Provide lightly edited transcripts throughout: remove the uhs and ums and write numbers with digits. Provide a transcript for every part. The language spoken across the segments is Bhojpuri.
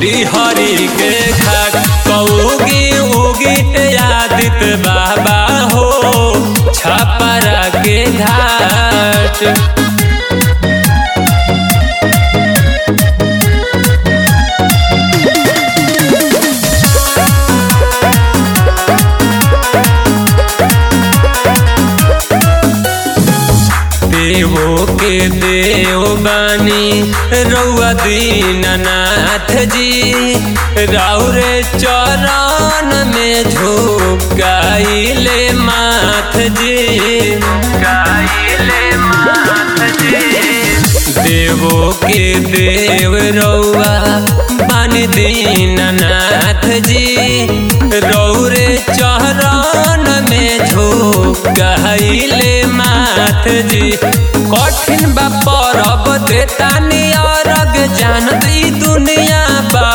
डिहरी के घाट कौगी उगी आदित्य बाबा हो छपरा के घाट। देवो के देव बानी रउआ दीननाथ जी राउरे चरण में झुकाइले माथ जी देवो के देव रउआ बानी दीननाथ जी रउरे चरण में झुकाइले माथ जी। कठिन बा परब देतानी अरग जानत ई दुनिया बा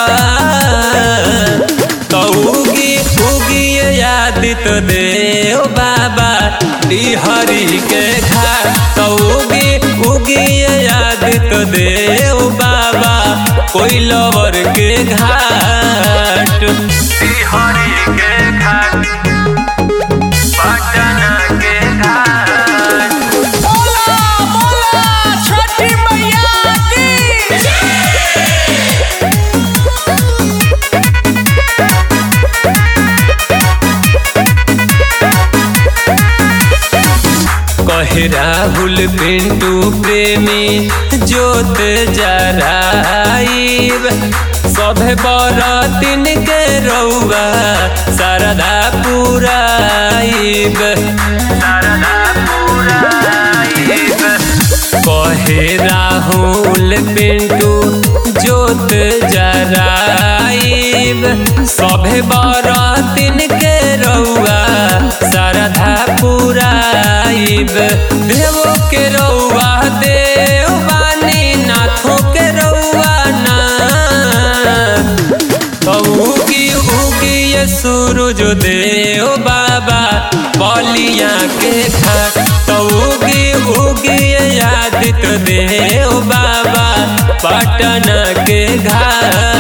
तो उगी उगी आदित्य देव बाबा डिहरी के घाट तो उगी उगी आदित्य देव बाबा कोइलवर के घाट डिहरी के घाट पटना के घाट। कहे राहुल पिंटू प्रेमी जोत जराइब सभे बरतिन के रउआ शारदा पुराइब कहे राहुल पिंटू जोत जराइब सभे बरतिन के रउआ शारदा पुराइब। देवो के रउआ देव बानी नाथों के रउआ ना तो उगी उगी ये सूरज देव बाबा बलिया के घाट तो उगी उगी ये आदित्य देव बाबा पटना के घाट।